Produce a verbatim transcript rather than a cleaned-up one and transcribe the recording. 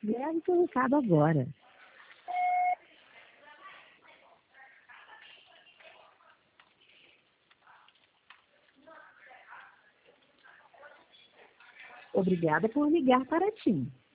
Grave seu recado agora. Obrigada por ligar para TIM.